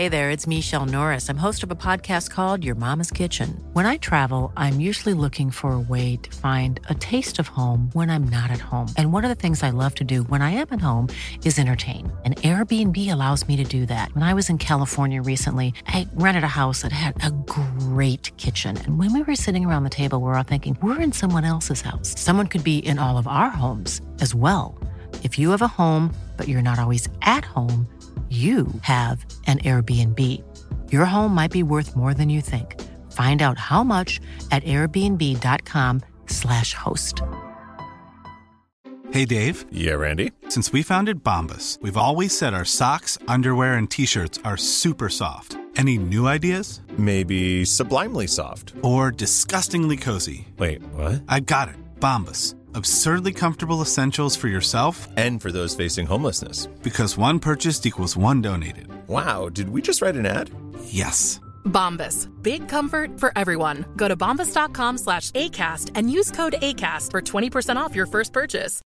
Hey there, it's Michelle Norris. I'm host of a podcast called Your Mama's Kitchen. When I travel, I'm usually looking for a way to find a taste of home when I'm not at home. And one of the things I love to do when I am at home is entertain. And Airbnb allows me to do that. When I was in California recently, I rented a house that had a great kitchen. And when we were sitting around the table, we were all thinking, we're in someone else's house. Someone could be in all of our homes as well. If you have a home, but you're not always at home, you have an Airbnb. Your home might be worth more than you think. Find out how much at airbnb.com/host. Hey, Dave. Yeah, Randy. Since we founded Bombas, we've always said our socks, underwear, and T-shirts are super soft. Any new ideas? Maybe sublimely soft. Or disgustingly cozy. Wait, what? I got it. Bombas. Absurdly comfortable essentials for yourself and for those facing homelessness. Because one purchased equals one donated. Wow, did we just write an ad? Yes. Bombas. Big comfort for everyone. Go to bombas.com/ACAST and use code ACAST for 20% off your first purchase.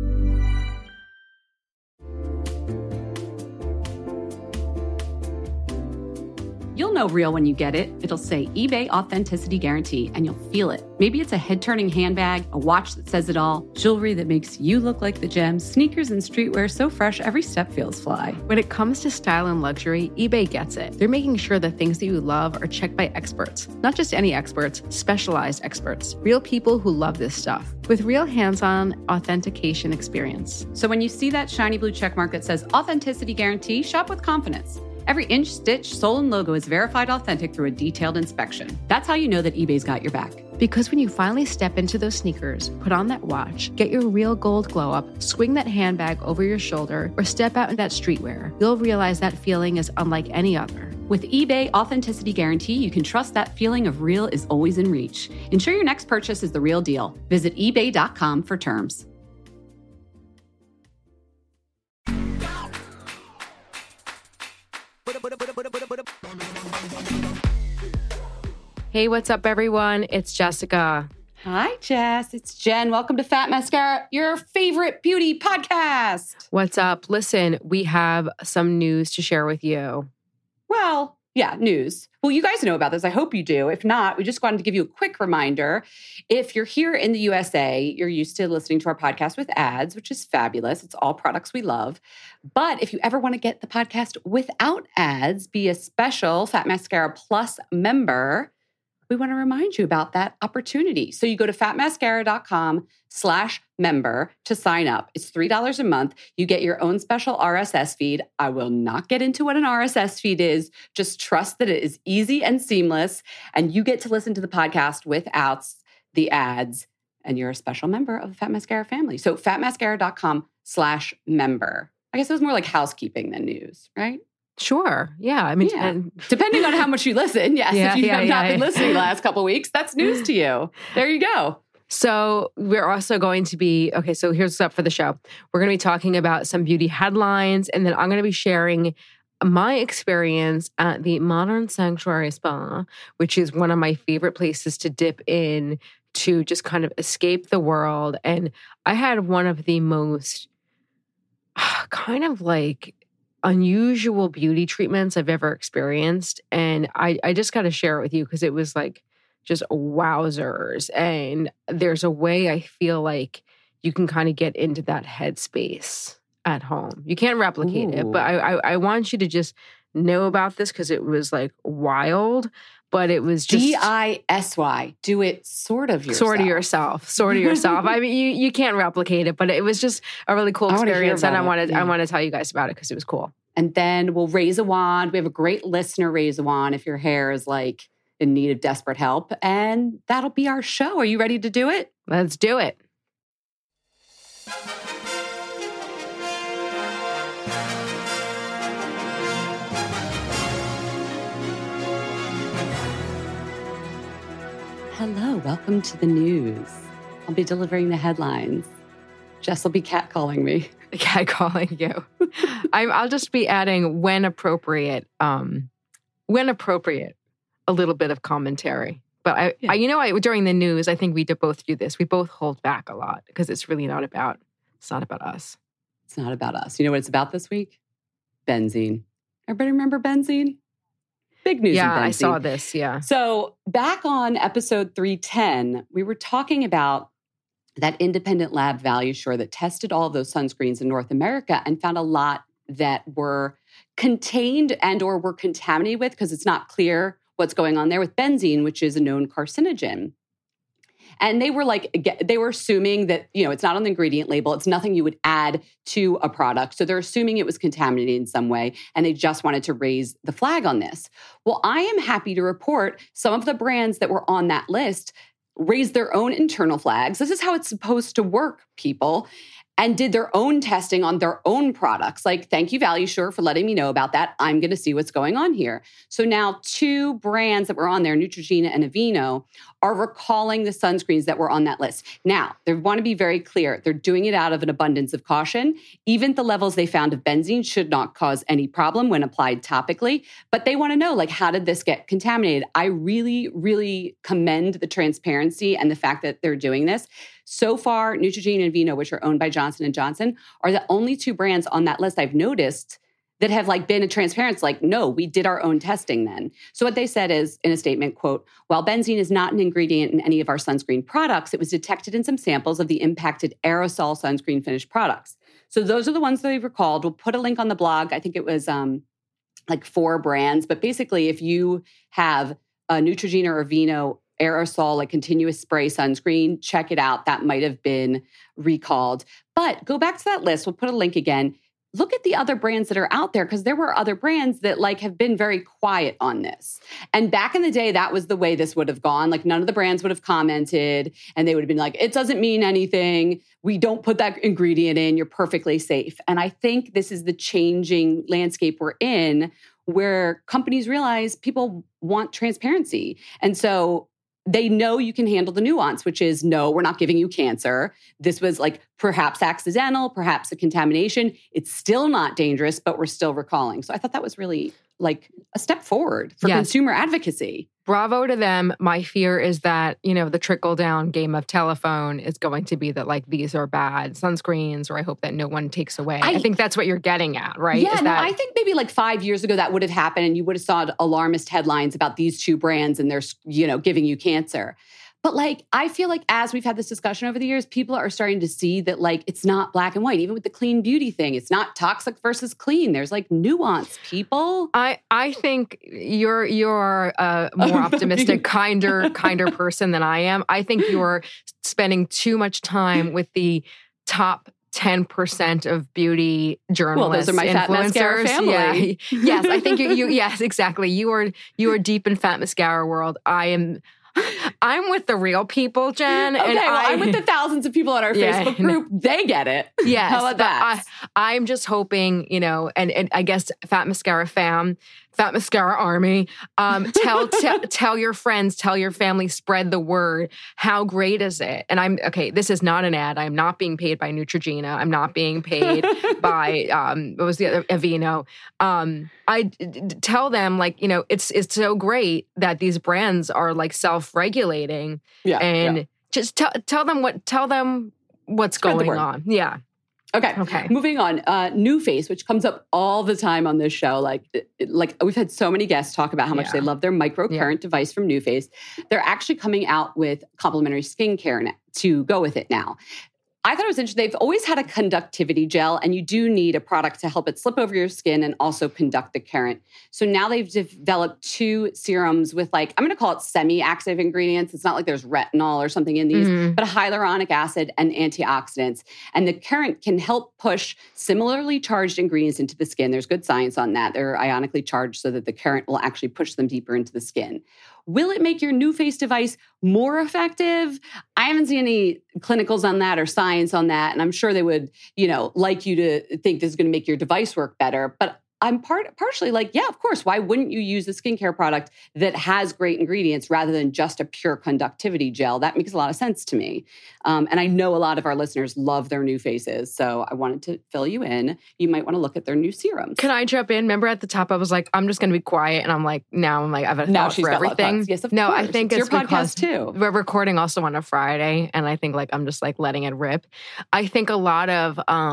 You'll know real when you get it. It'll say eBay Authenticity Guarantee, and you'll feel it. Maybe it's a head-turning handbag, a watch that says it all, jewelry that makes you look like the gems, sneakers and streetwear so fresh every step feels fly. When it comes to style and luxury, eBay gets it. They're making sure the things that you love are checked by experts. Not just any experts, specialized experts. Real people who love this stuff. With real hands-on authentication experience. So when you see that shiny blue checkmark that says Authenticity Guarantee, shop with confidence. Every inch, stitch, sole, and logo is verified authentic through a detailed inspection. That's how you know that eBay's got your back. Because when you finally step into those sneakers, put on that watch, get your real gold glow up, swing that handbag over your shoulder, or step out in that streetwear, you'll realize that feeling is unlike any other. With eBay Authenticity Guarantee, you can trust that feeling of real is always in reach. Ensure your next purchase is the real deal. Visit ebay.com for terms. Hey, what's up, everyone? It's Jessica. Hi, Jess. It's Jen. Welcome to Fat Mascara, your favorite beauty podcast. What's up? Listen, we have some news to share with you. Well, yeah, news. Well, you guys know about this. I hope you do. If not, we just wanted to give you a quick reminder. If you're here in the USA, you're used to listening to our podcast with ads, which is fabulous. It's all products we love. But if you ever want to get the podcast without ads, be a special Fat Mascara Plus member, we want to remind you about that opportunity. So you go to fatmascara.com/member to sign up. It's $3 a month. You get your own special RSS feed. I will not get into what an RSS feed is. Just trust that it is easy and seamless, and you get to listen to the podcast without the ads, and you're a special member of the Fat Mascara family. So fatmascara.com/member. I guess it was more like housekeeping than news, right? Sure. Yeah. I mean, yeah. Depending on how much you listen. Yes. If you have not been listening the last couple of weeks, that's news to you. There you go. So we're also going to be, so here's what's up for the show. We're going to be talking about some beauty headlines, and then I'm going to be sharing my experience at the Modern Sanctuary Spa, which is one of my favorite places to dip in to just kind of escape the world. And I had one of the most kind of like unusual beauty treatments I've ever experienced. And I just got to share it with you because it was like just wowzers. And there's a way I feel like you can kind of get into that headspace at home. You can't replicate it, but I want you to just know about this because it was like wild, but it was just DISY. Do it sort of yourself. Sort of yourself. I mean, you can't replicate it, but it was just a really cool experience, and I want to tell you guys about it because it was cool. And then we'll raise a wand. We have a great listener raise a wand if your hair is like in need of desperate help, and that'll be our show. Are you ready to do it? Let's do it. Hello, welcome to the news. I'll be delivering the headlines. Jess will be catcalling me. Catcalling you. I'll just be adding when appropriate, a little bit of commentary. But during the news, I think we both do this. We both hold back a lot because it's really not about us. It's not about us. You know what it's about this week? Benzene. Everybody remember benzene? Big news. Yeah, in I benzene. saw this. Yeah. So back on episode 310, we were talking about that independent lab ValueSure that tested all of those sunscreens in North America and found a lot that were contained and or were contaminated with, because it's not clear what's going on there, with benzene, which is a known carcinogen. And they were assuming that, it's not on the ingredient label. It's nothing you would add to a product. So they're assuming it was contaminated in some way, and they just wanted to raise the flag on this. Well, I am happy to report some of the brands that were on that list raised their own internal flags. This is how it's supposed to work, people. And did their own testing on their own products. Like, thank you, ValueSure, for letting me know about that. I'm going to see what's going on here. So now 2 brands that were on there, Neutrogena and Aveeno, are recalling the sunscreens that were on that list. Now, they want to be very clear. They're doing it out of an abundance of caution. Even the levels they found of benzene should not cause any problem when applied topically. But they want to know, how did this get contaminated? I really, really commend the transparency and the fact that they're doing this. So far, Neutrogena and Aveeno, which are owned by Johnson & Johnson, are the only 2 brands on that list I've noticed that have been a transparency, no, we did our own testing then. So what they said is, in a statement, quote, while benzene is not an ingredient in any of our sunscreen products, it was detected in some samples of the impacted aerosol sunscreen finished products. So those are the ones that they've recalled. We'll put a link on the blog. I think it was 4 brands. But basically, if you have a Neutrogena or Aveeno aerosol, continuous spray sunscreen, check it out. That might have been recalled. But go back to that list. We'll put a link again. Look at the other brands that are out there, because there were other brands that have been very quiet on this. And back in the day, that was the way this would have gone. None of the brands would have commented, and they would have been it doesn't mean anything. We don't put that ingredient in. You're perfectly safe. And I think this is the changing landscape we're in, where companies realize people want transparency. And so they know you can handle the nuance, which is, no, we're not giving you cancer. This was perhaps accidental, perhaps a contamination. It's still not dangerous, but we're still recalling. So I thought that was really a step forward for consumer advocacy. Bravo to them. My fear is that, the trickle-down game of telephone is going to be that, these are bad sunscreens, or I hope that no one takes away. I think that's what you're getting at, right? Yeah, I think maybe 5 years ago that would have happened, and you would have saw alarmist headlines about these 2 brands and they're, giving you cancer. But I feel as we've had this discussion over the years, people are starting to see that it's not black and white. Even with the clean beauty thing, it's not toxic versus clean. There's nuance, people. I think you're a more optimistic, kinder person than I am. I think you're spending too much time with the top 10% of beauty journalists, well, those are my influencers. Fat Mascara family. Yeah. Yes, I think you. Yes, exactly. You are deep in Fat Mascara world. I'm with the real people, Jen. Okay, and I'm with the thousands of people on our Facebook group. They get it. Yes. How about that? I'm just hoping, and I guess Fat Mascara fam, Fat Mascara army, tell your friends, tell your family, spread the word. How great is it? And this is not an ad. I'm not being paid by Neutrogena. I'm not being paid by, what was the other, Aveeno. I tell them it's so great that these brands are self-regulating, and just tell them what's going on. Yeah. Okay. Moving on. NuFace, which comes up all the time on this show. We've had so many guests talk about how much they love their microcurrent device from NuFace. They're actually coming out with complimentary skincare to go with it now. I thought it was interesting. They've always had a conductivity gel, and you do need a product to help it slip over your skin and also conduct the current. So now they've developed 2 serums with I'm going to call it semi-active ingredients. It's not there's retinol or something in these, but a hyaluronic acid and antioxidants. And the current can help push similarly charged ingredients into the skin. There's good science on that. They're ionically charged so that the current will actually push them deeper into the skin. Will it make your NuFace device more effective? I haven't seen any clinicals on that or science on that. And I'm sure they would, like you to think this is going to make your device work better. But I'm partially yeah, of course. Why wouldn't you use a skincare product that has great ingredients rather than just a pure conductivity gel? That makes a lot of sense to me. And I know a lot of our listeners love their NuFaces. So I wanted to fill you in. You might want to look at their new serums. Can I jump in? Remember at the top, I was I'm just going to be quiet. And now I've had a thought for everything. Yes, of course. I think it's your podcast too. We're recording also on a Friday. And I think I'm just letting it rip. I think a lot of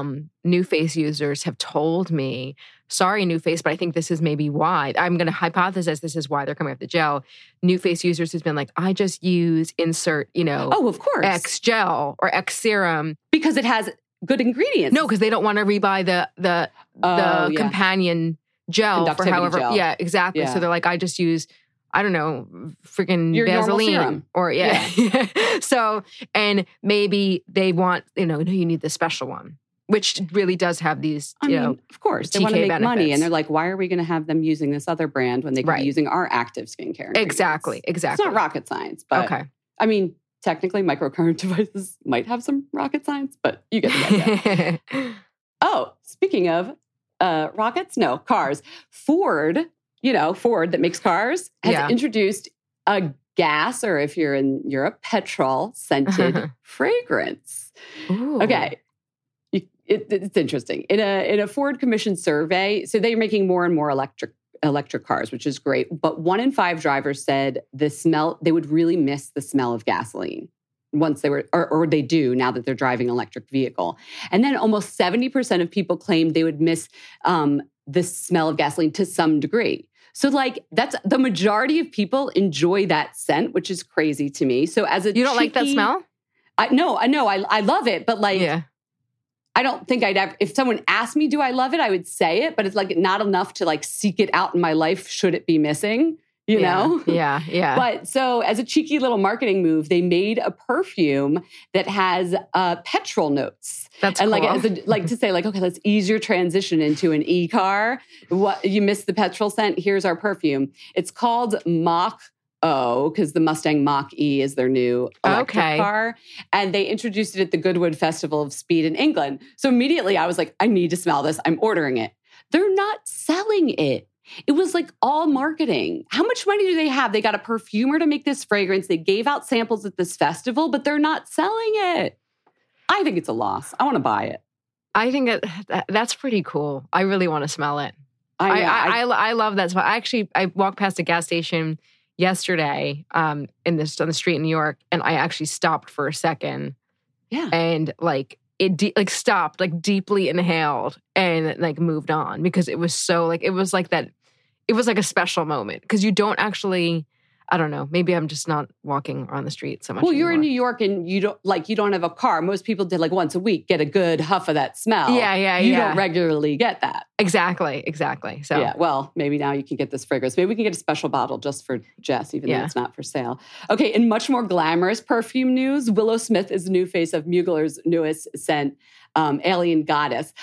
NuFace users have told me, sorry, NuFace, but I think this is maybe why. I'm going to hypothesize this is why they're coming up with the gel. NuFace users has been like, I just use insert, Oh, of course. X gel or X serum. Because it has good ingredients. No, because they don't want to rebuy the companion gel for however. Gel. Yeah, exactly. Yeah. So they're like, I just use, I don't know, freaking Your normal Vaseline serum. or So, and maybe they want, you need the special one, which really does have these, I mean, of course, they want to TK make benefits. money, and they're like, why are we going to have them using this other brand when they could be using our active skincare ingredients? Exactly. It's not rocket science, but okay. I mean, technically, microcurrent devices might have some rocket science, but you get the idea. Oh, speaking of rockets, no, cars. Ford that makes cars, has introduced a gas, or if you're in Europe, petrol scented fragrance. Ooh. Okay. It's interesting. In a Ford commissioned survey, so they're making more and more electric cars, which is great. But 1 in 5 drivers said they would really miss the smell of gasoline once they were, or they do now that they're driving an electric vehicle. And then almost 70% of people claimed they would miss the smell of gasoline to some degree. So that's the majority of people enjoy that scent, which is crazy to me. So you don't like that smell? I know. I love it, but I don't think I'd ever, if someone asked me, do I love it? I would say it, but it's not enough to seek it out in my life should it be missing, you know? Yeah. But so as a cheeky little marketing move, they made a perfume that has petrol notes. That's cool. And to say okay, let's ease your transition into an e-car. What you missed the petrol scent, here's our perfume. It's called Mach-O, because the Mustang Mach-E is their new electric car. And they introduced it at the Goodwood Festival of Speed in England. So immediately I was like, I need to smell this. I'm ordering it. They're not selling it. It was all marketing. How much money do they have? They got a perfumer to make this fragrance. They gave out samples at this festival, but they're not selling it. I think it's a loss. I want to buy it. I think that's pretty cool. I really want to smell it. I love that smell. I walked past a gas station yesterday on the street in New York, and I actually stopped for a second. Yeah. And it stopped, deeply inhaled and moved on, because it was so it was that, it was a special moment, because you don't actually, I don't know, maybe I'm just not walking on the street so much. Well, you're anymore. in New York and you don't have a car. Most people did once a week get a good huff of that smell. Yeah. You don't regularly get that. Exactly. So yeah, well, maybe now you can get this fragrance. Maybe we can get a special bottle just for Jess, even though it's not for sale. Okay, in much more glamorous perfume news, Willow Smith is the new face of Mugler's newest scent, Alien Goddess.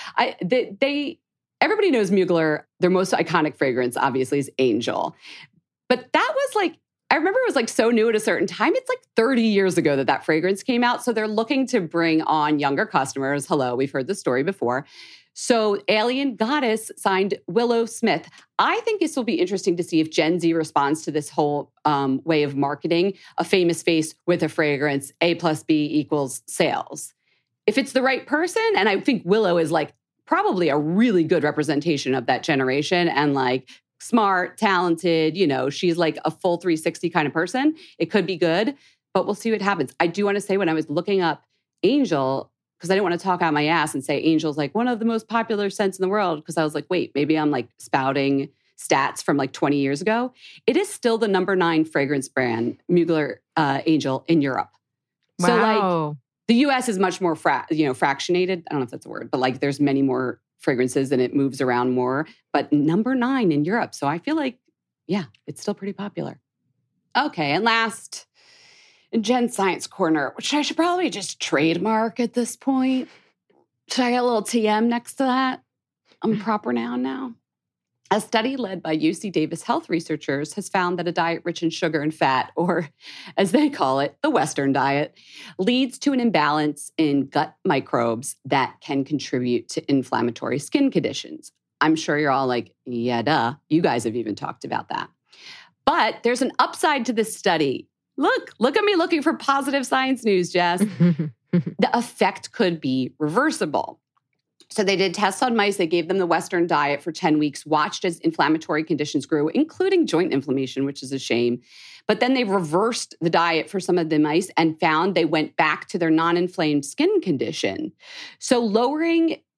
Everybody knows Mugler. Their most iconic fragrance, obviously, is Angel. But that was I remember it was so new at a certain time. It's 30 years ago that fragrance came out. So they're looking to bring on younger customers. Hello, we've heard this story before. So Alien Goddess signed Willow Smith. I think this will be interesting to see if Gen Z responds to this whole way of marketing a famous face with a fragrance, A plus B equals sales. If it's the right person, and I think Willow is probably a really good representation of that generation, and smart, talented, she's a full 360 kind of person. It could be good, but we'll see what happens. I do want to say, when I was looking up Angel, because I didn't want to talk out my ass and say Angel's one of the most popular scents in the world, because I was wait, maybe I'm spouting stats from 20 years ago. It is still the number 9 fragrance brand, Mugler Angel, in Europe. Wow. So the US is much more fractionated. I don't know if that's a word, but there's many more fragrances and it moves around more, but number 9 in Europe. So I feel it's still pretty popular. Okay, and last, in Gen Science Corner, which I should probably just trademark at this point. Should I get a little TM next to that? I'm a proper noun now. A study led by UC Davis health researchers has found that a diet rich in sugar and fat, or as they call it, the Western diet, leads to an imbalance in gut microbes that can contribute to inflammatory skin conditions. I'm sure you're all yeah, duh. You guys have even talked about that. But there's an upside to this study. Look at me looking for positive science news, Jess. The effect could be reversible. So they did tests on mice. They gave them the Western diet for 10 weeks, watched as inflammatory conditions grew, including joint inflammation, which is a shame. But then they reversed the diet for some of the mice and found they went back to their non-inflamed skin condition. So lowering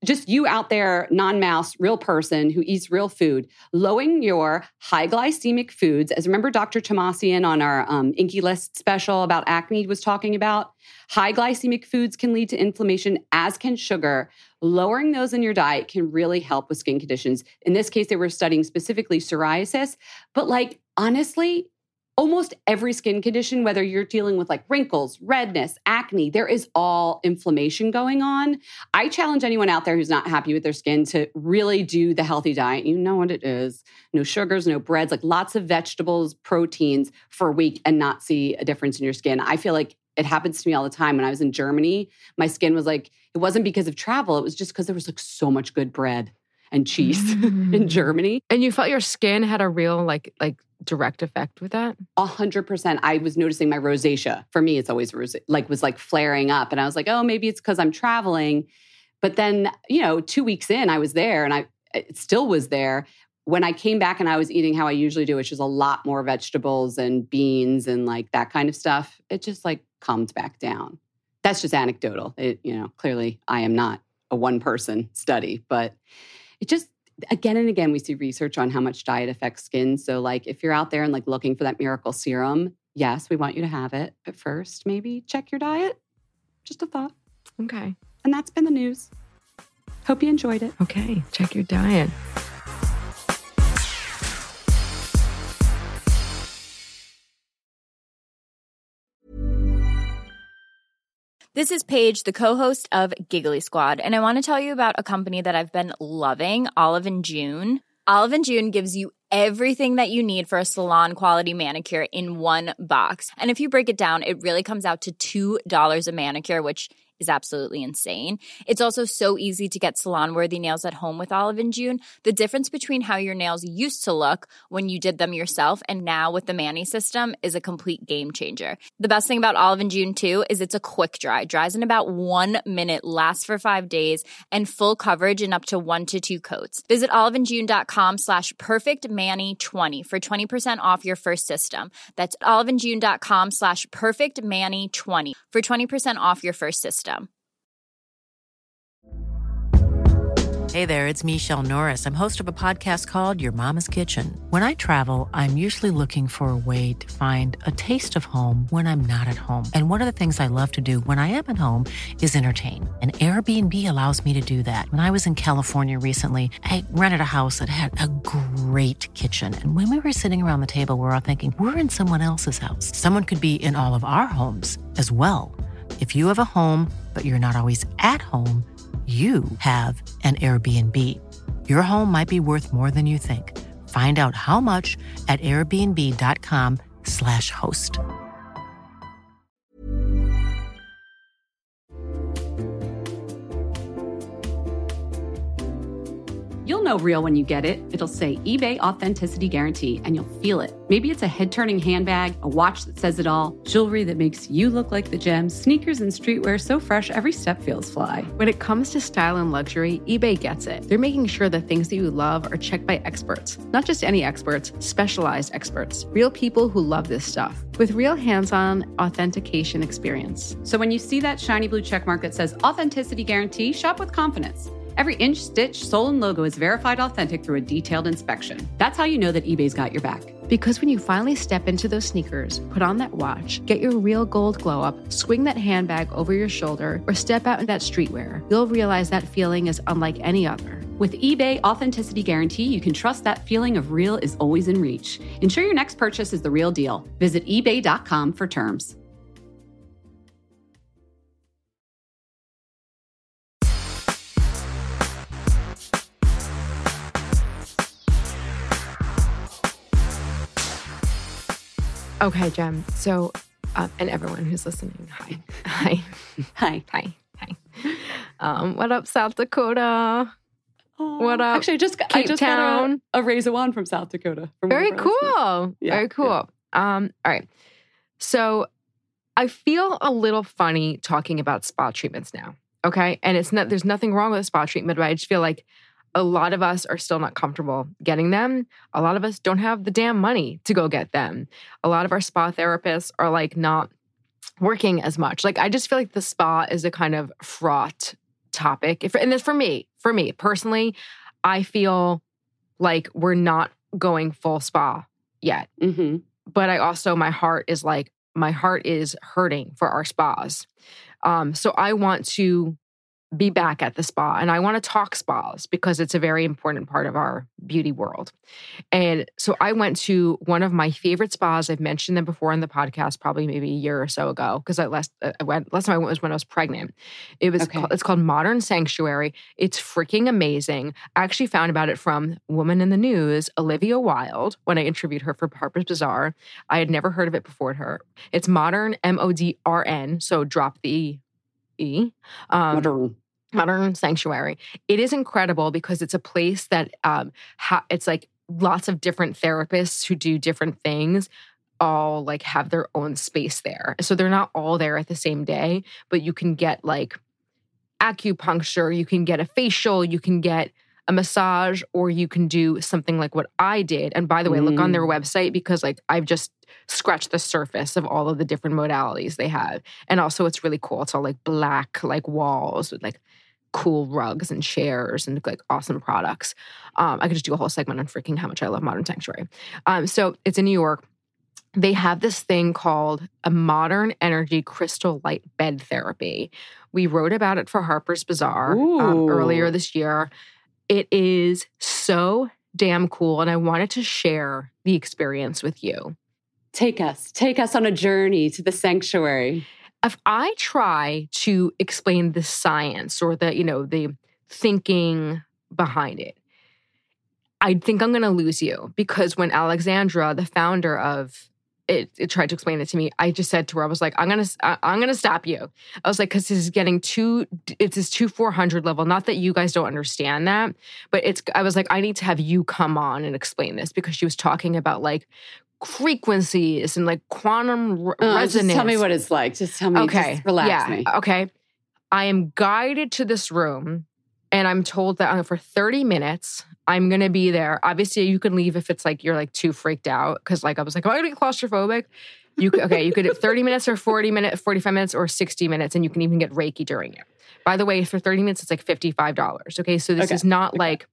just you out there, non-mouse, real person who eats real food, lowering your high glycemic foods. As remember Dr. Tomasian on our Inky List special about acne was talking about, high glycemic foods can lead to inflammation, as can sugar. Lowering those in your diet can really help with skin conditions. In this case, they were studying specifically psoriasis, but like, honestly, almost every skin condition, whether you're dealing with like wrinkles, redness, acne, there is all inflammation going on. I challenge anyone out there who's not happy with their skin to really do the healthy diet. You know what it is. No sugars, no breads, like lots of vegetables, proteins for a week and not see a difference in your skin. I feel like it happens to me all the time. When I was in Germany, my skin was like, it wasn't because of travel. It was just because there was like so much good bread and cheese in Germany. And you felt your skin had a real like direct effect with that? 100%. I was noticing my rosacea. For me, it's always was like flaring up. And I was like, oh, maybe it's because I'm traveling. But then, 2 weeks in, I was there and it still was there. When I came back and I was eating how I usually do, which is a lot more vegetables and beans and like that kind of stuff, it just like calmed back down. That's just anecdotal. Clearly I am not a one-person study, but it just, again and again, we see research on how much diet affects skin. So like if you're out there and like looking for that miracle serum, yes, we want you to have it. But first, maybe check your diet. Just a thought. Okay. And that's been the news. Hope you enjoyed it. Okay. Check your diet. This is Paige, the co-host of Giggly Squad, and I want to tell you about a company that I've been loving, Olive & June. Olive & June gives you everything that you need for a salon-quality manicure in one box. And if you break it down, it really comes out to $2 a manicure, which is absolutely insane. It's also so easy to get salon-worthy nails at home with Olive & June. The difference between how your nails used to look when you did them yourself and now with the Mani system is a complete game changer. The best thing about Olive & June, too, is it's a quick dry. Dries in about 1 minute, lasts for 5 days, and full coverage in up to 1 to 2 coats. Visit oliveandjune.com/perfectmani20 for 20% off your first system. That's oliveandjune.com/perfectmani20 for 20% off your first system. Hey there, it's Michelle Norris. I'm host of a podcast called Your Mama's Kitchen. When I travel, I'm usually looking for a way to find a taste of home when I'm not at home. And one of the things I love to do when I am at home is entertain. And Airbnb allows me to do that. When I was in California recently, I rented a house that had a great kitchen. And when we were sitting around the table, we were all thinking, we're in someone else's house. Someone could be in all of our homes as well. If you have a home, but you're not always at home, you have an Airbnb. Your home might be worth more than you think. Find out how much at airbnb.com/host. You'll know real when you get it. It'll say eBay Authenticity Guarantee, and you'll feel it. Maybe it's a head-turning handbag, a watch that says it all, jewelry that makes you look like the gems, sneakers and streetwear so fresh every step feels fly. When it comes to style and luxury, eBay gets it. They're making sure the things that you love are checked by experts. Not just any experts, specialized experts. Real people who love this stuff. With real hands-on authentication experience. So when you see that shiny blue checkmark that says Authenticity Guarantee, shop with confidence. Every inch, stitch, sole, and logo is verified authentic through a detailed inspection. That's how you know that eBay's got your back. Because when you finally step into those sneakers, put on that watch, get your real gold glow up, swing that handbag over your shoulder, or step out in that streetwear, you'll realize that feeling is unlike any other. With eBay Authenticity Guarantee, you can trust that feeling of real is always in reach. Ensure your next purchase is the real deal. Visit ebay.com for terms. Okay, Jem. So, and everyone who's listening, hi. Hi. What up, South Dakota? What up? Actually, I just got a Razor One from South Dakota. Very cool. Yeah, Very cool. Yeah. All right. So I feel a little funny talking about spa treatments now. Okay. And there's nothing wrong with a spa treatment, but I just feel like a lot of us are still not comfortable getting them. A lot of us don't have the damn money to go get them. A lot of our spa therapists are like not working as much. Like I just feel like the spa is a kind of fraught topic. And this for me personally, I feel like we're not going full spa yet. Mm-hmm. But I also, my heart is hurting for our spas. So I want to be back at the spa, and I want to talk spas because it's a very important part of our beauty world. And so I went to one of my favorite spas. I've mentioned them before on the podcast, probably maybe a year or so ago, because last time I went was when I was pregnant. It's called Modern Sanctuary. It's freaking amazing. I actually found about it from Woman in the News, Olivia Wilde, when I interviewed her for Harper's Bazaar. I had never heard of it before her. It's Modern, MODRN, so drop the E. Modern Sanctuary. It is incredible because it's a place that it's like lots of different therapists who do different things all like have their own space there. So they're not all there at the same day, but you can get like acupuncture, you can get a facial, you can get a massage, or you can do something like what I did. And by the way, look on their website because like I've just scratched the surface of all of the different modalities they have. And also it's really cool. It's all like black like walls with like cool rugs and chairs and like awesome products. I could just do a whole segment on freaking how much I love Modern Sanctuary. So it's in New York. They have this thing called a Modern Energy Crystal Light Bed Therapy. We wrote about it for Harper's Bazaar earlier this year. It is so damn cool, and I wanted to share the experience with you. Take us on a journey to the sanctuary. If I try to explain the science or the thinking behind it, I think I'm going to lose you, because when Alexandra, the founder of it tried to explain it to me, I just said to her, I was like, I'm going to stop you. I was like, because this is getting it's this 400 level. Not that you guys don't understand that, but I was like, I need to have you come on and explain this, because she was talking about like frequencies and like quantum resonance. Just tell me what it's like. Just tell me. Okay. Just relax me. Okay. I am guided to this room, and I'm told that for 30 minutes, I'm going to be there. Obviously, you can leave if it's like you're like too freaked out, because like I was like, am I going to be claustrophobic? You could 30 minutes or 45 minutes or 60 minutes, and you can even get Reiki during it. By the way, for 30 minutes, it's like $55. Okay. So this is not like,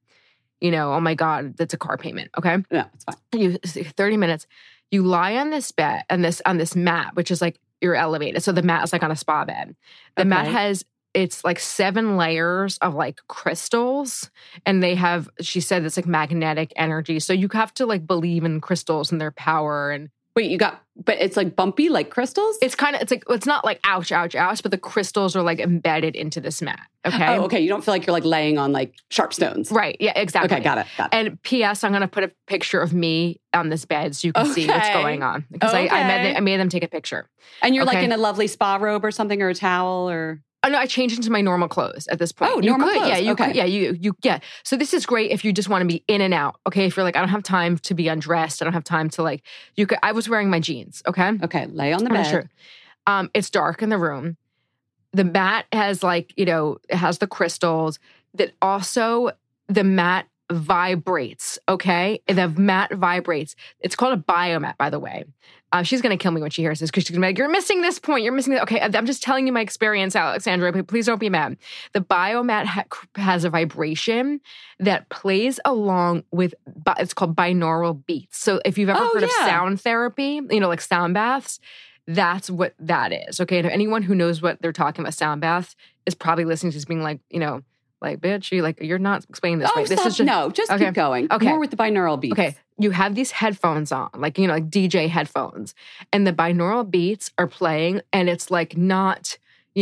oh my God, that's a car payment. Okay. No, it's fine. 30 minutes. You lie on this bed and on this mat, which is like you're elevated. So the mat is like on a spa bed. The mat it's like 7 layers of like crystals, and she said it's like magnetic energy. So you have to like believe in crystals and their power. And wait, but it's like bumpy, like crystals? It's not like ouch, ouch, ouch, but the crystals are like embedded into this mat. Okay. Oh, okay. You don't feel like you're like laying on like sharp stones. Right. Yeah, exactly. Okay, got it. And P.S., I'm going to put a picture of me on this bed so you can see what's going on. Because I made them take a picture. And you're like in a lovely spa robe or something, or a towel, or... Oh, no, I changed into my normal clothes at this point. Oh, normal clothes. Yeah, you could. Yeah. So this is great if you just want to be in and out. Okay, if you're like, I don't have time to be undressed, I don't have time to like. I was wearing my jeans. Okay. Okay. Lay on the bed. Sure. It's dark in the room. The mat has like it has the crystals. That also the mat vibrates. Okay, the mat vibrates. It's called a biomat, by the way. She's going to kill me when she hears this, because she's going to be like, you're missing this point. You're missing that. Okay, I'm just telling you my experience, Alexandra. Please don't be mad. The biomat has a vibration that plays along with, it's called binaural beats. So if you've ever heard of sound therapy, like sound baths, that's what that is. Okay, and anyone who knows what they're talking about, sound baths, is probably listening to this being like, like, bitch, you're not explaining this. Oh, This is just keep going. Okay. More with the binaural beats. Okay. You have these headphones on, like DJ headphones, and the binaural beats are playing, and it's like not,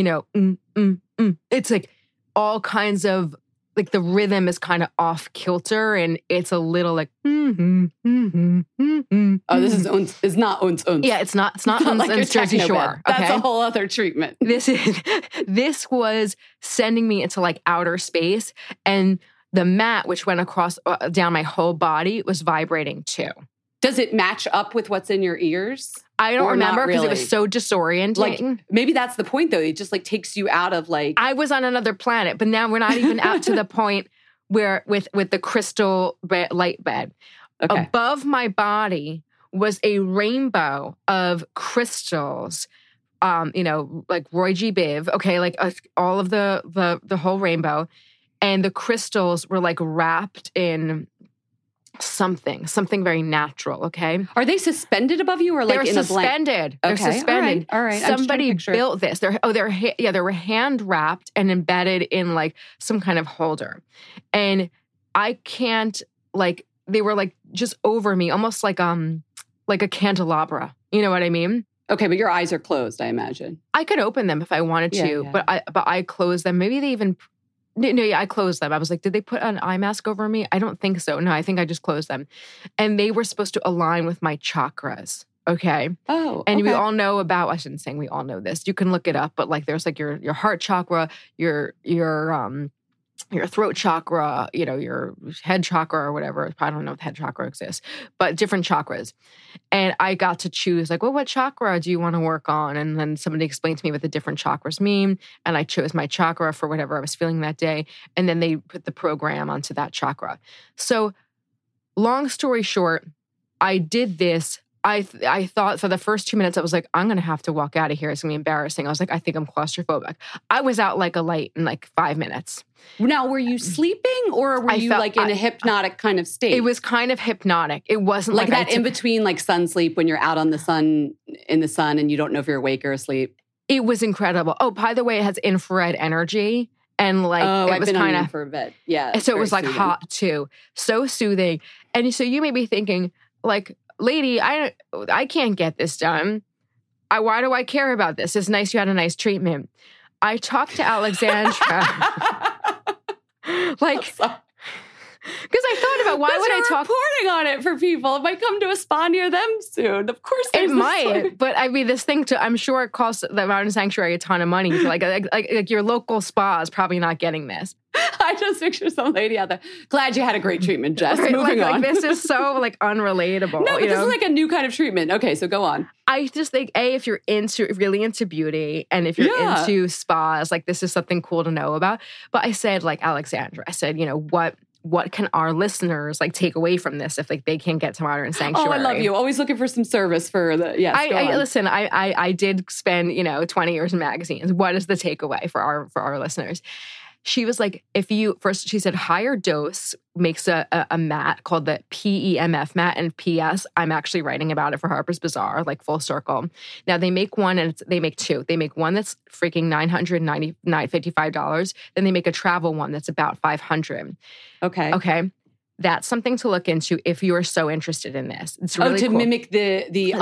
it's like all kinds of, like the rhythm is kind of off kilter, and it's a little like, Oh, this is not uns. Yeah, it's not uns, Jersey Shore. Okay? That's a whole other treatment. This was sending me into like outer space, and the mat, which went across down my whole body, was vibrating too. Does it match up with what's in your ears? I don't remember, because it was so disorienting. Like, maybe that's the point, though. It just like takes you out of like... I was on another planet, but now we're not even out to the point where with the crystal light bed. Okay. Above my body was a rainbow of crystals like Roy G. Biv, okay, like all of the whole rainbow. And the crystals were like wrapped in something very natural, okay? Are they suspended above you or like in a blanket? Suspended. They're Okay, suspended. all right. Somebody built this. They were hand wrapped and embedded in like some kind of holder. And I can't like, they were like just over me, almost like a candelabra. You know what I mean? Okay, but your eyes are closed, I imagine. I could open them if I wanted to, Yeah. but I closed them. Maybe they even I closed them. I was like, did they put an eye mask over me? I don't think so. No, I think I just closed them. And they were supposed to align with my chakras. Okay. Oh, and we okay. all know about, I shouldn't say we all know this. You can look it up, but like there's like your heart chakra, your throat chakra, your head chakra or whatever. I don't know if head chakra exists, but different chakras. And I got to choose like, well, what chakra do you want to work on? And then somebody explained to me what the different chakras mean. And I chose my chakra for whatever I was feeling that day. And then they put the program onto that chakra. So long story short, I did this. I thought for the first 2 minutes, I was like, I'm going to have to walk out of here. It's going to be embarrassing. I was like, I think I'm claustrophobic. I was out like a light in like 5 minutes. Now, were you sleeping or were you like in a hypnotic kind of state? It was kind of hypnotic. It wasn't like that in between like sun sleep when you're out on the sun, in the sun and you don't know if you're awake or asleep. It was incredible. Oh, by the way, it has infrared energy. And like, I've been on it for a bit. Yeah. So it was like soothing. Hot too. So soothing. And so you may be thinking like, lady, I can't get this done. Why do I care about this? It's nice you had a nice treatment. I talked to Alexandra. Like, because I thought about why would I talk reporting on it for people? It might come to a spa near them soon. Of course, it might. But I mean, this thing I'm sure it costs the Mountain Sanctuary a ton of money. So like your local spa is probably not getting this. I just picture some lady out there. Glad you had a great treatment, Jess. Right, Moving on. This is so like unrelatable. No, but this is like a new kind of treatment. Okay, so go on. I just think, if you're really into beauty and if you're into spas, like this is something cool to know about. But I said, like Alexandra, I said, what can our listeners like take away from this if like they can't get to Modern Sanctuary? Oh, I love you. Always looking for some service for the listen, I did spend 20 years in magazines. What is the takeaway for our listeners? She was like, she said, Higher Dose makes a mat called the PEMF mat. And P.S., I'm actually writing about it for Harper's Bazaar, like full circle. Now, they make one and they make two. They make one that's freaking $955. Then they make a travel one that's about $500. Okay. That's something to look into if you're so interested in this. It's really to cool. mimic the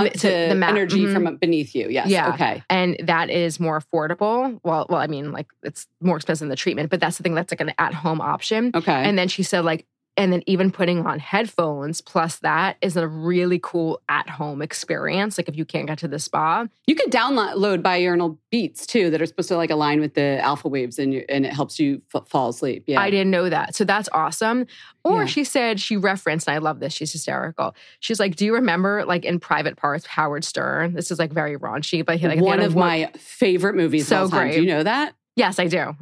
energy from beneath you. Yes. Yeah. Okay. And that is more affordable. Well, I mean, like it's more expensive than the treatment, but that's the thing that's like an at-home option. Okay. And then she said like, and then even putting on headphones plus that is a really cool at-home experience. Like if you can't get to the spa. You can download binaural beats too that are supposed to like align with the alpha waves and it helps you fall asleep. Yeah. I didn't know that. So that's awesome. Or she said, she referenced, and I love this, she's hysterical. She's like, do you remember like in Private Parts, Howard Stern? This is like very raunchy, but like one of my favorite movies of all time. Do you know that? Yes, I do.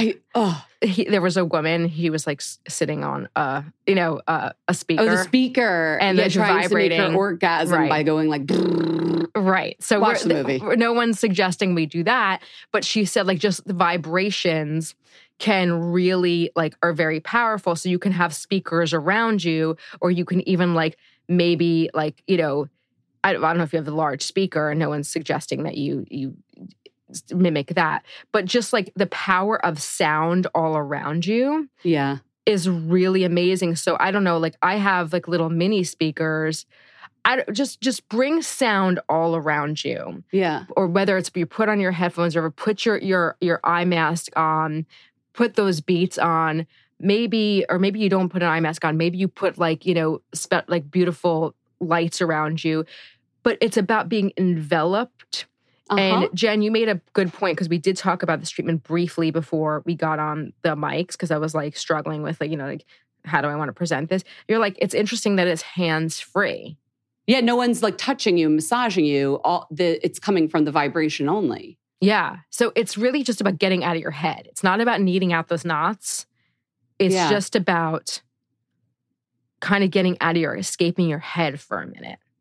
There was a woman. He was like sitting on, a speaker. Oh, the speaker, and then trying vibrating. to make her orgasm by going like. Right. So watch the movie. No one's suggesting we do that, but she said like just the vibrations can really like are very powerful. So you can have speakers around you, or you can even like maybe like I don't know if you have a large speaker. No one's suggesting that you mimic that, but just like the power of sound all around you is really amazing. So I don't know, like I have like little mini speakers. I just bring sound all around you. Yeah. Or whether it's you put on your headphones or put your eye mask on, put those beats on, maybe you don't put an eye mask on, maybe you put like, like beautiful lights around you, but it's about being enveloped. And Jen, you made a good point because we did talk about this treatment briefly before we got on the mics because I was like struggling with like, like how do I want to present this? You're like, it's interesting that it's hands-free. Yeah, no one's like touching you, massaging you. It's coming from the vibration only. Yeah. So it's really just about getting out of your head. It's not about kneading out those knots. It's just about kind of getting out of escaping your head for a minute.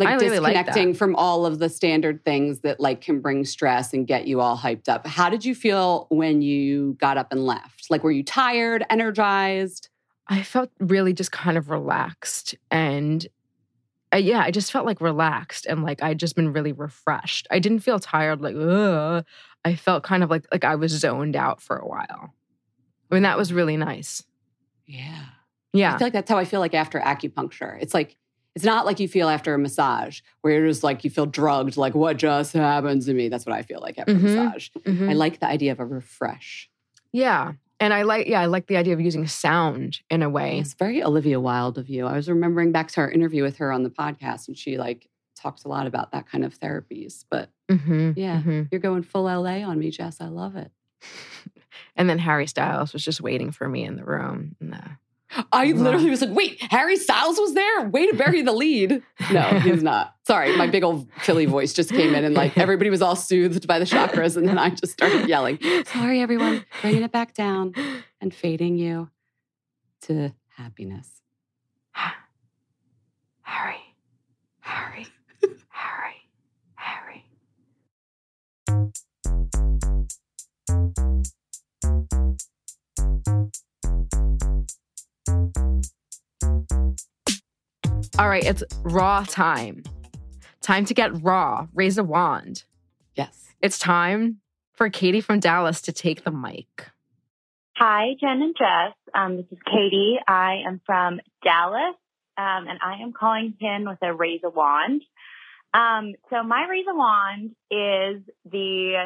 Like I really like disconnecting that. from all of the standard things that like can bring stress and get you all hyped up. How did you feel when you got up and left? Like, were you tired, energized? I felt really just kind of relaxed. And I just felt like relaxed and like I'd just been really refreshed. I didn't feel tired, like, ugh. I felt kind of like I was zoned out for a while. I mean, that was really nice. Yeah. Yeah. I feel like that's how I feel like after acupuncture. It's like, it's not like you feel after a massage where you're just like, you feel drugged, like what just happened to me? That's what I feel like after a massage. Mhm. I like the idea of a refresh. Yeah. And I like the idea of using sound in a way. It's very Olivia Wilde of you. I was remembering back to our interview with her on the podcast, and she like talks a lot about that kind of therapies. But you're going full LA on me, Jess. I love it. And then Harry Styles was just waiting for me in the room. I literally was like, wait, Harry Styles was there? Way to bury the lead. No, he's not. Sorry, my big old Philly voice just came in and like everybody was all soothed by the chakras and then I just started yelling, sorry, everyone, bringing it back down and fading you to happiness. Harry, Harry, Harry, Harry. All right, it's raw time. Time to get raw. Raise a wand. Yes. It's time for Katie from Dallas to take the mic. Hi, Jen and Jess. This is Katie. I am from Dallas, and I am calling in with a raise a wand. So my raise a wand is the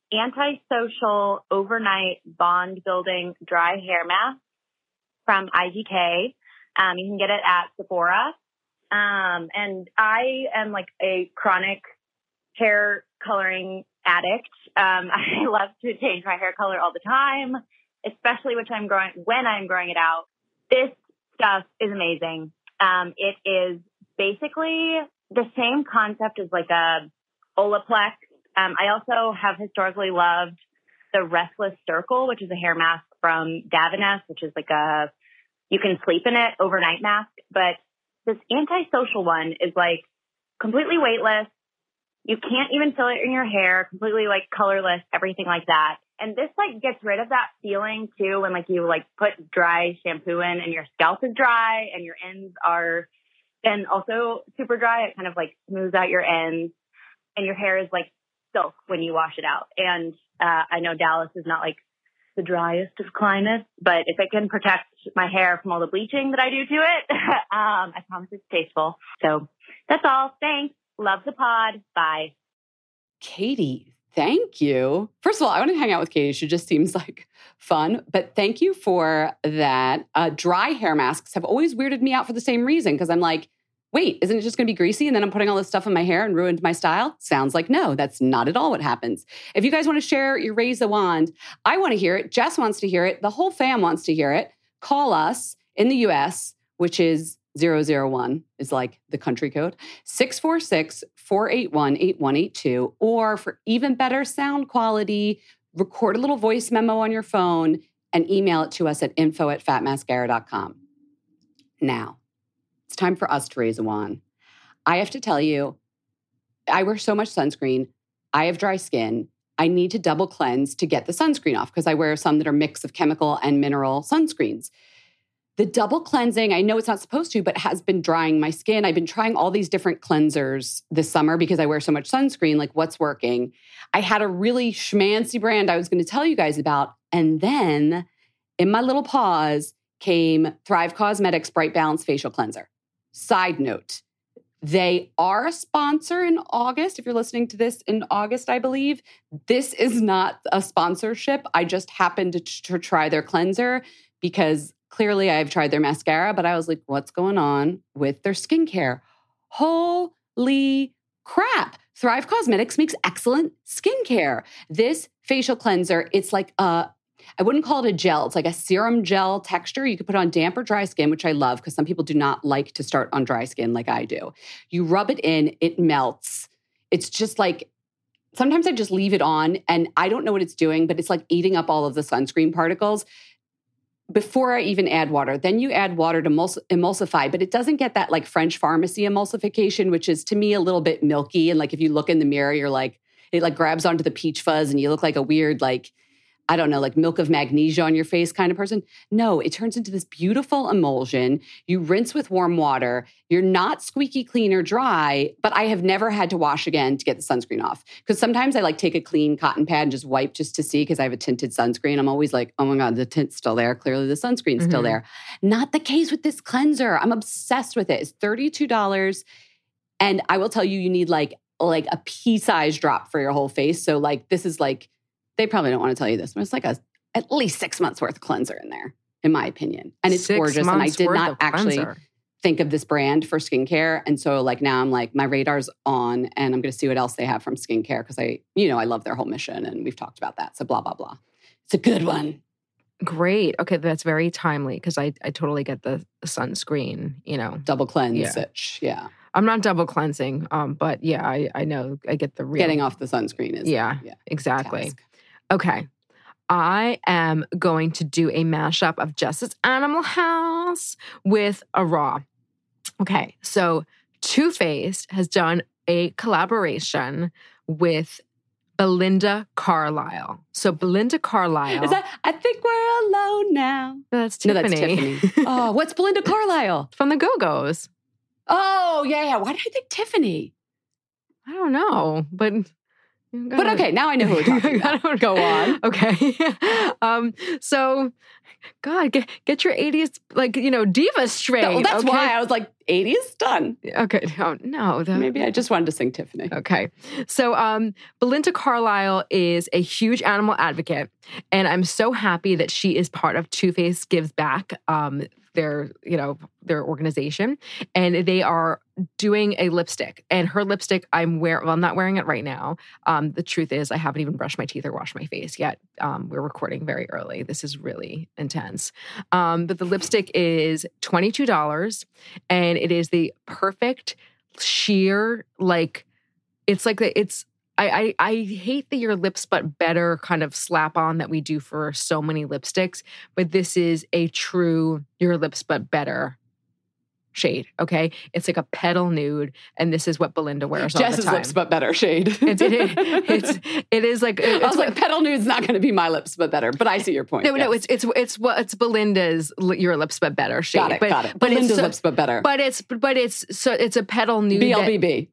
antisocial overnight bond building dry hair mask from IGK. You can get it at Sephora. And I am like a chronic hair coloring addict. I love to change my hair color all the time, especially when I'm growing it out. This stuff is amazing. It is basically the same concept as like a Olaplex. I also have historically loved the Restless Circle, which is a hair mask from Davines, which is like you can sleep in it overnight mask. But this antisocial one is like completely weightless. You can't even feel it in your hair, completely like colorless, everything like that. And this like gets rid of that feeling too when like you like put dry shampoo in and your scalp is dry and your ends are then also super dry. It kind of like smooths out your ends and your hair is like silk when you wash it out. And I know Dallas is not like the driest of climates, but if it can protect my hair from all the bleaching that I do to it, I promise it's tasteful. So that's all. Thanks. Love the pod. Bye. Katie, thank you. First of all, I want to hang out with Katie. She just seems like fun, but thank you for that. Dry hair masks have always weirded me out for the same reason, because I'm like, wait, isn't it just going to be greasy and then I'm putting all this stuff in my hair and ruined my style? Sounds like no, that's not at all what happens. If you guys want to share your raise the wand, I want to hear it. Jess wants to hear it. The whole fam wants to hear it. Call us in the US, which is 001 is like the country code, 646-481-8182. Or for even better sound quality, record a little voice memo on your phone and email it to us at info@fatmascara.com. Now, it's time for us to raise a wand. I have to tell you, I wear so much sunscreen. I have dry skin. I need to double cleanse to get the sunscreen off because I wear some that are mix of chemical and mineral sunscreens. The double cleansing, I know it's not supposed to, but has been drying my skin. I've been trying all these different cleansers this summer because I wear so much sunscreen, like what's working. I had a really schmancy brand I was going to tell you guys about. And then in my little pause came Thrive Causemetics Bright Balance Facial Cleanser. Side note, they are a sponsor in August. If you're listening to this in August, I believe. This is not a sponsorship. I just happened to try their cleanser because clearly I've tried their mascara, but I was like, what's going on with their skincare? Holy crap. Thrive Causemetics makes excellent skincare. This facial cleanser, it's like I wouldn't call it a gel. It's like a serum gel texture. You could put on damp or dry skin, which I love because some people do not like to start on dry skin like I do. You rub it in, it melts. It's just like, sometimes I just leave it on and I don't know what it's doing, but it's like eating up all of the sunscreen particles. before I even add water. Then you add water to emulsify, but it doesn't get that like French pharmacy emulsification, which is to me a little bit milky. And like if you look in the mirror, you're like, it like grabs onto the peach fuzz and you look like a weird, like, I don't know, like milk of magnesia on your face kind of person. No, it turns into this beautiful emulsion. You rinse with warm water. You're not squeaky clean or dry, but I have never had to wash again to get the sunscreen off. Because sometimes I like take a clean cotton pad and just wipe just to see because I have a tinted sunscreen. I'm always like, oh my God, the tint's still there. Clearly the sunscreen's still there. Not the case with this cleanser. I'm obsessed with it. It's $32. And I will tell you, you need like a pea-sized drop for your whole face. So like this is like, they probably don't want to tell you this, but it's like at least 6 months worth of cleanser in there, in my opinion. And it's gorgeous. And I did not actually think of this brand for skincare. And so like now I'm like, my radar's on and I'm going to see what else they have from skincare because I love their whole mission and we've talked about that. So blah, blah, blah. It's a good one. Great. Okay, that's very timely because I totally get the sunscreen, Double cleanse. Yeah. I'm not double cleansing, but yeah, I know I get the real. Getting off the sunscreen is exactly. Task. Okay. I am going to do a mashup of Jess's Animal House with a Raw. Okay, so Too Faced has done a collaboration with Belinda Carlisle. So Belinda Carlisle. Is that, I think we're alone now. That's Tiffany. No, that's Tiffany. Oh, what's Belinda Carlisle? From the Go-Go's. Oh, yeah. Why did I think Tiffany? I don't know, but okay, now I know who we're talking about. Go on. Okay. So, God, get your 80s, diva straight. No, that's why I was like, 80s? Done. Okay. Oh, no. Maybe I just wanted to sing Tiffany. Okay. So, Belinda Carlisle is a huge animal advocate, and I'm so happy that she is part of Too Faced Gives Back, their organization, and they are doing a lipstick. And her lipstick, I'm not wearing it right now. The truth is I haven't even brushed my teeth or washed my face yet. We're recording very early. This is really intense. But the lipstick is $22 and it is the perfect sheer, I hate the Your Lips But Better kind of slap on that we do for so many lipsticks, but this is a true Your Lips But Better shade, okay? It's like a petal nude, and this is what Belinda wears all the time. Jess's Lips But Better shade. It is like... I was like, petal nude's not going to be my lips but better, but I see your point. No, it's Belinda's Your Lips But Better shade. Got it. Belinda's Lips But Better. But it's a petal nude. BLBB.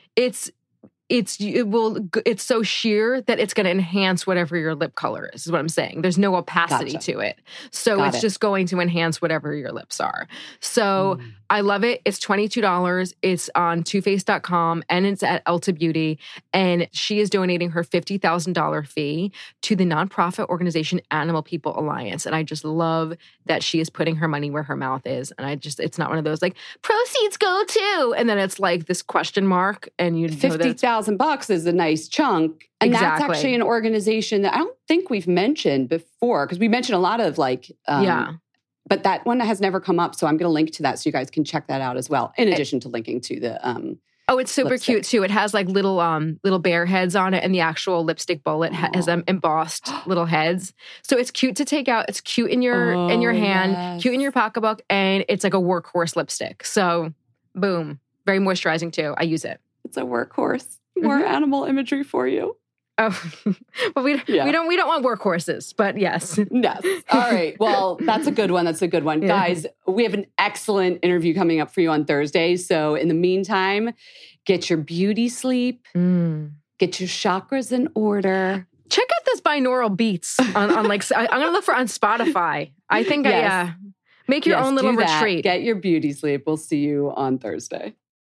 It's so sheer that it's going to enhance whatever your lip color is what I'm saying. There's no opacity to it. So it's just going to enhance whatever your lips are. So I love it. It's $22. It's on TooFaced.com and it's at Ulta Beauty. And she is donating her $50,000 fee to the nonprofit organization Animal People Alliance. And I just love that she is putting her money where her mouth is. And it's not one of those like, proceeds go to, and then it's like this question mark. And you know $50,000 is a nice chunk. And that's actually an organization that I don't think we've mentioned before, because we mentioned a lot of but that one has never come up. So I'm going to link to that so you guys can check that out as well, in addition to linking to the it's super lipstick. Cute too. It has like little bear heads on it, and the actual lipstick bullet has embossed little heads. So it's cute to take out. It's cute in your hand, cute in your pocketbook, and it's like a workhorse lipstick. So boom, very moisturizing too. I use it. It's a workhorse. More animal imagery for you. Oh, but we don't want workhorses, but yes. Yes. All right. Well, that's a good one. Yeah. Guys, we have an excellent interview coming up for you on Thursday. So in the meantime, get your beauty sleep, get your chakras in order. Check out this binaural beats on like, I'm going to look for on Spotify. I think make your own little retreat. Get your beauty sleep. We'll see you on Thursday.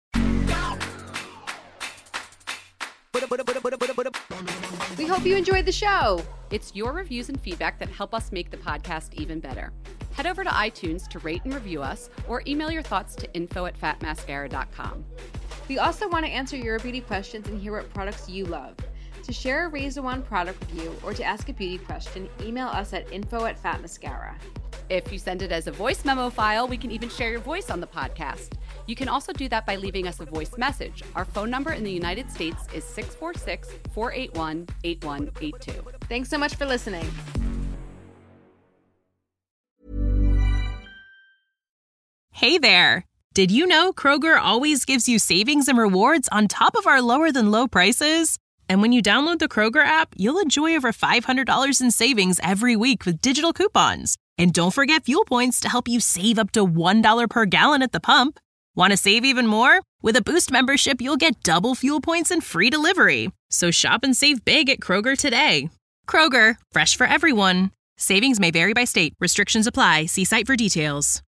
We hope you enjoyed the show. It's your reviews and feedback that help us make the podcast even better. Head over to iTunes to rate and review us, or email your thoughts to info@fatmascara.com. We also want to answer your beauty questions and hear what products you love. To share a Razor Wand product review or to ask a beauty question, email us at info@fatmascara. If you send it as a voice memo file, we can even share your voice on the podcast. You can also do that by leaving us a voice message. Our phone number in the United States is 646-481-8182. Thanks so much for listening. Hey there! Did you know Kroger always gives you savings and rewards on top of our lower-than-low prices? And when you download the Kroger app, you'll enjoy over $500 in savings every week with digital coupons. And don't forget fuel points to help you save up to $1 per gallon at the pump. Want to save even more? With a Boost membership, you'll get double fuel points and free delivery. So shop and save big at Kroger today. Kroger, fresh for everyone. Savings may vary by state. Restrictions apply. See site for details.